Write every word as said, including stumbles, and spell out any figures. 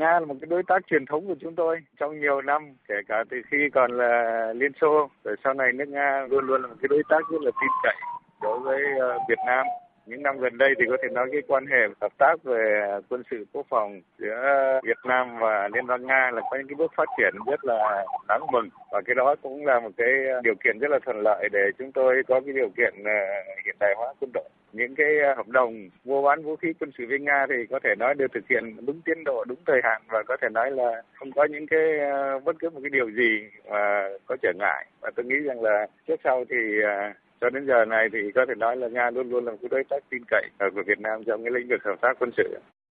Nga là một cái đối tác truyền thống của chúng tôi trong nhiều năm, kể cả từ khi còn là Liên Xô, rồi sau này nước Nga luôn luôn là một cái đối tác rất là tin cậy đối với Việt Nam. Những năm gần đây thì có thể nói cái quan hệ hợp tác về quân sự quốc phòng giữa Việt Nam và Liên bang Nga là có những cái bước phát triển rất là đáng mừng, và cái đó cũng là một cái điều kiện rất là thuận lợi để chúng tôi có cái điều kiện hiện đại hóa quân đội. Những cái hợp đồng mua bán vũ khí quân sự với Nga thì có thể nói được thực hiện đúng tiến độ, đúng thời hạn, và có thể nói là không có những cái bất cứ một cái điều gì mà có trở ngại. Và tôi nghĩ rằng là trước sau thì cho đến giờ này thì có thể nói là Nga luôn luôn là một cái đối tác tin cậy của Việt Nam trong cái lĩnh vực hợp tác quân sự.